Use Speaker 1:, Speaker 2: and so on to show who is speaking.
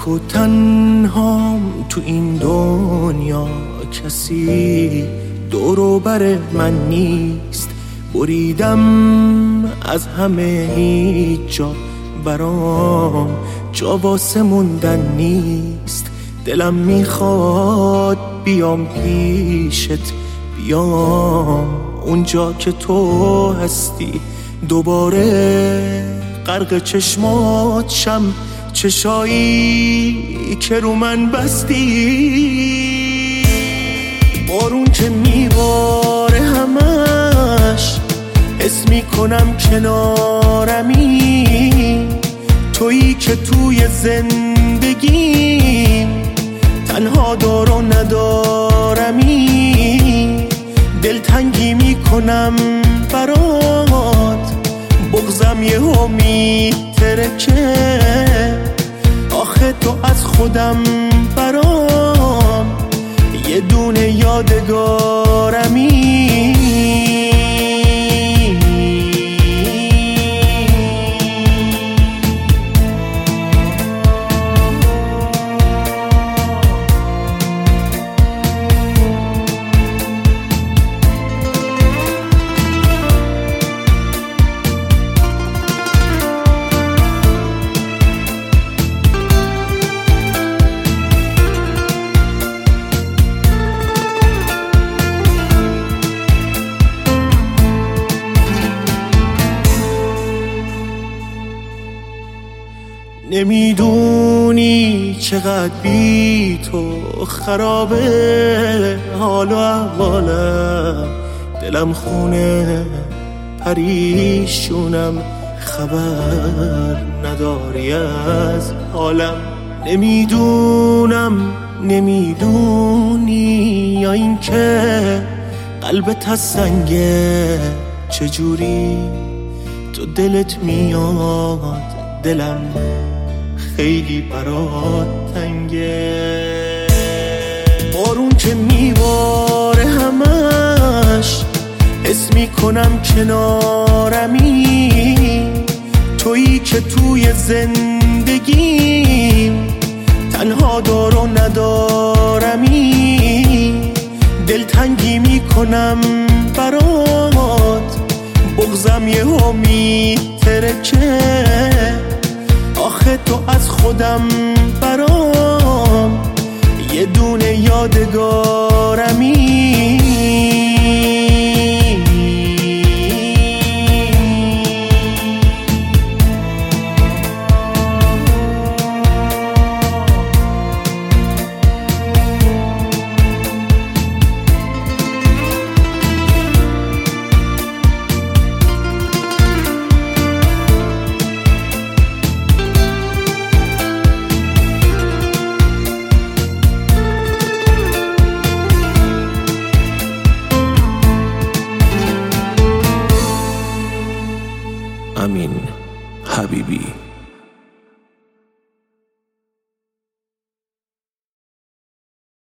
Speaker 1: و تنهام تو این دنیا، کسی دور و بر من نیست. بریدم از همه، هیچ جا برام جا واسه موندن نیست. دلم میخواد بیام پیشت، بیام اونجا که تو هستی، دوباره غرق چشمات شم، چشایی که رو من بستی. بارون که میباره همش حس میکنم کنارمی، تویی که توی زندگیم تنها دار و ندارمی. دلتنگی میکنم برات، بغضم یهو میترکه، آخه تو از خودم برام یه دونه یادگارمی. نمیدونی چقدر بی تو خرابه حال و احوالم، دلم خونه پریشونم، خبر نداری از حالم. نمیدونی یا این که قلبت از سنگه، چجوری تو دلت میاد، دلم خیلی برات تنگه. بارون که میباره همش حس میکنم کنارمی، تویی که توی زندگیم تنها دار و ندارمی. دلتنگی میکنم برات، بغضم یهو میترکه، آخه تو از خودم برام یه دونه یادگارمی. امین حبیبی.